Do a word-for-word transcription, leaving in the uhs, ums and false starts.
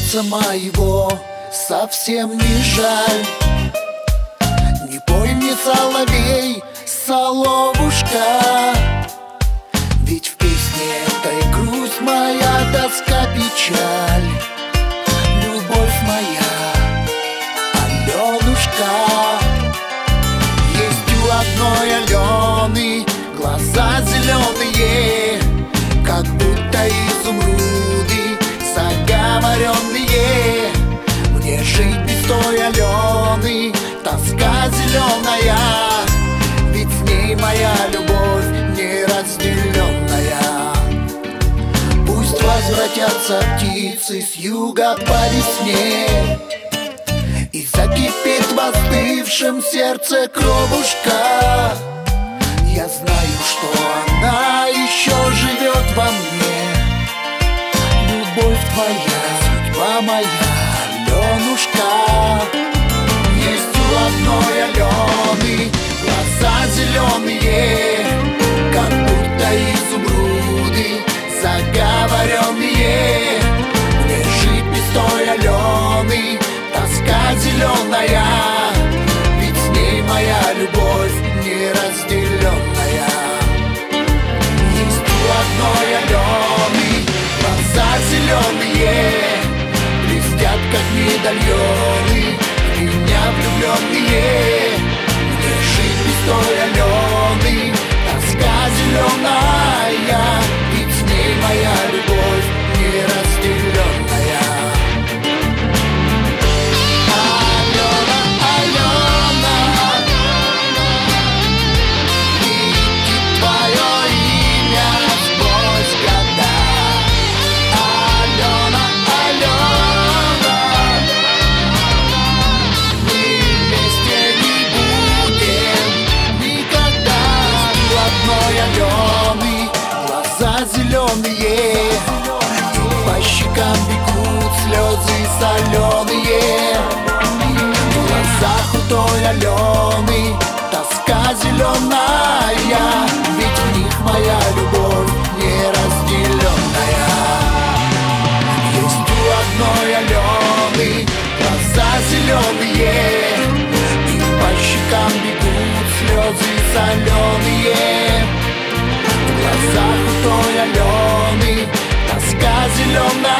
сердца моего совсем не жаль. Не пой мне, соловей, соловушка, ведь в песне этой грусть моя, тоска, печаль. Любовь моя, Аленушка, есть у одной Алены глаза зеленые, как будто изумруды заговоренные. Мне жить без той Алены, тоска зеленая, ведь с ней моя любовь неразделенная. Пусть возвратятся птицы с юга по весне, и закипит в остывшем сердце кровушка. Я знаю, что она еще живет во мне. Любовь твоя, судьба моя, Аленушка. Есть у одной Алены глаза зеленые, как будто изумруды заговоренные. Мне жить без той Алены, тоска зеленая, ведь с ней моя любовь неразделенная. Есть у одной Алены глаза зеленые, блестят как медальоны, в меня влюбленные. Мне жить без той Алены, тоска зеленая, ведь с ней моя любовь неразделенная. Зеленые, по щекам бегут слезы соленые. В глазах у той Алены тоска зеленая, ведь в них моя любовь неразделенная. Есть у одной Алены глаза зеленые, и по щекам бегут слезы соленые. В глазах у той Алены тоска зеленая.